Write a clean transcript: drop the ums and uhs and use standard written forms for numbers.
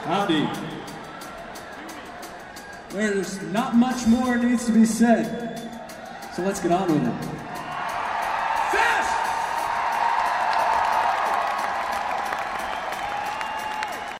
Howdy. There's not much more needs to be said. So let's get on with it.